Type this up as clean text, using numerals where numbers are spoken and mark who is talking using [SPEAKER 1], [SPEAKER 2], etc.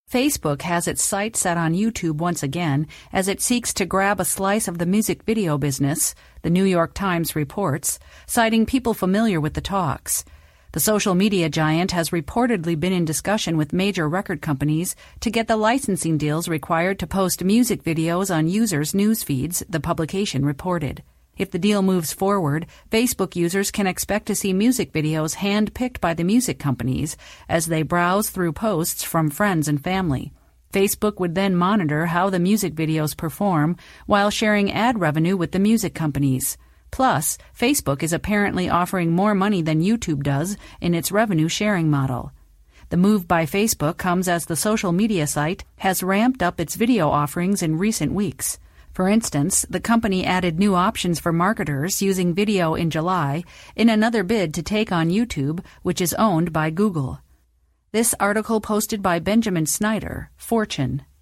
[SPEAKER 1] Facebook has its sights set on YouTube once again as it seeks to grab a slice of the music video business, the New York Times reports, citing people familiar with the talks. The social media giant has reportedly been in discussion with major record companies to get the licensing deals required to post music videos on users' news feeds, the publication reported. If the deal moves forward, Facebook users can expect to see music videos hand-picked by the music companies as they browse through posts from friends and family. Facebook would then monitor how the music videos perform while sharing ad revenue with the music companies. Plus, Facebook is apparently offering more money than YouTube does in its revenue-sharing model. The move by Facebook comes as the social media site has ramped up its video offerings in recent weeks. For instance, the company added new options for marketers using video in July in another bid to take on YouTube, which is owned by Google. This article posted by Benjamin Snyder, Fortune.